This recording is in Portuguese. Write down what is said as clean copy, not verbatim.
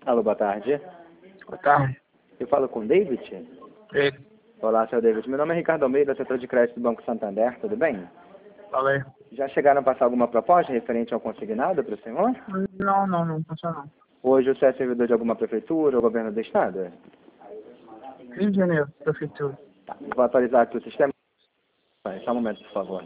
Alô, boa tarde. Boa tarde. Eu falo com o David? Ele. Olá, seu David. Meu nome é Ricardo Almeida, setor de crédito do Banco Santander. Tudo bem? Falei. Já chegaram a passar alguma proposta referente ao consignado para o senhor? Não passou não. Hoje você é servidor de alguma prefeitura ou governo do estado? Rio de Janeiro, prefeitura. Tá. Vou atualizar aqui o sistema. Só um momento, por favor.